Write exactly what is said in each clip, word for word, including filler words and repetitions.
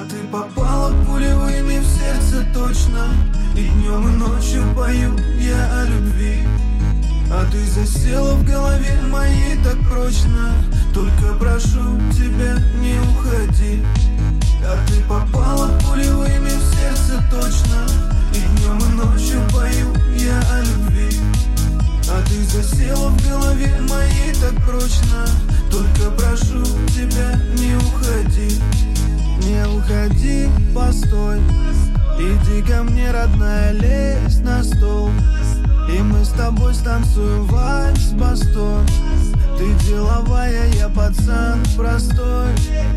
ты попала пулевыми в сердце точно. И днем и ночью пою я о любви. А ты засела в голове моей так прочно. Только прошу тебя, не уходи. А ты попала пулевыми в сердце точно. И днем и ночью пою я о любви. А ты засела в голове моей так прочно. Только прошу тебя, не уходи. Не уходи, постой. Иди ко мне, родная, лезь на стол. И мы с тобой станцуем вальс бастон. Ты деловая, я пацан простой.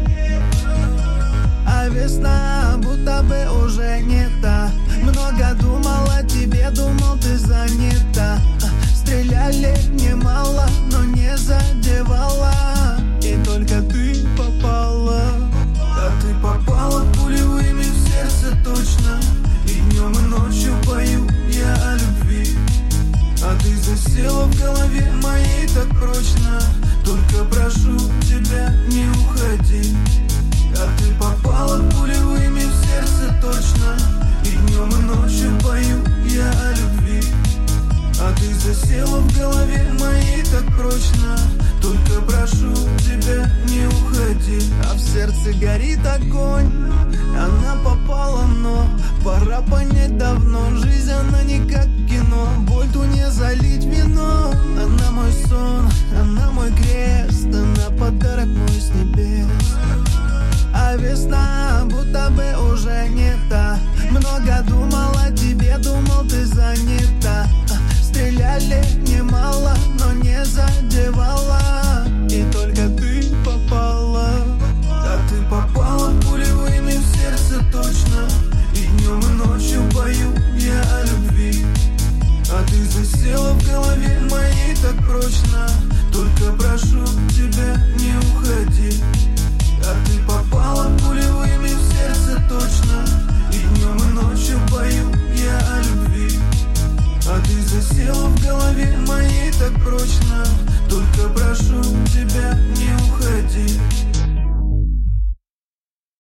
А весна будто бы уже не та. Много думал о тебе, думал ты занята. Стреляли немало, но не задевала. И только ты попала. А ты попала пулевыми в сердце точно. И днем и ночью пою я о любви. А ты засела в голове моей так прочно. Только прошу тебя, не уходи. А ты попала пулевыми в сердце точно. И днем и ночью пою я о любви. А ты засела в голове моей так прочно. Только прошу тебя, не уходи. А в сердце горит огонь. Она попала, но пора понять давно. Жизнь, она не как кино. Боль ту не залить вино. Она мой сон, она мой крест. Она подарок мой с небес. А весна будто бы уже не та. Много думал о тебе, думал ты занята. Стреляли немало, но не задевала. И только ты попала. А ты попала пулевыми в сердце точно. И днем и ночью пою я о любви. А ты засела в голове моей так прочно. Только прошу тебя, не уходи. А ты попала пулевыми в сердце точно. И днем и ночью пою я о любви. А ты засела в голове моей так прочно. Только прошу тебя, не уходи.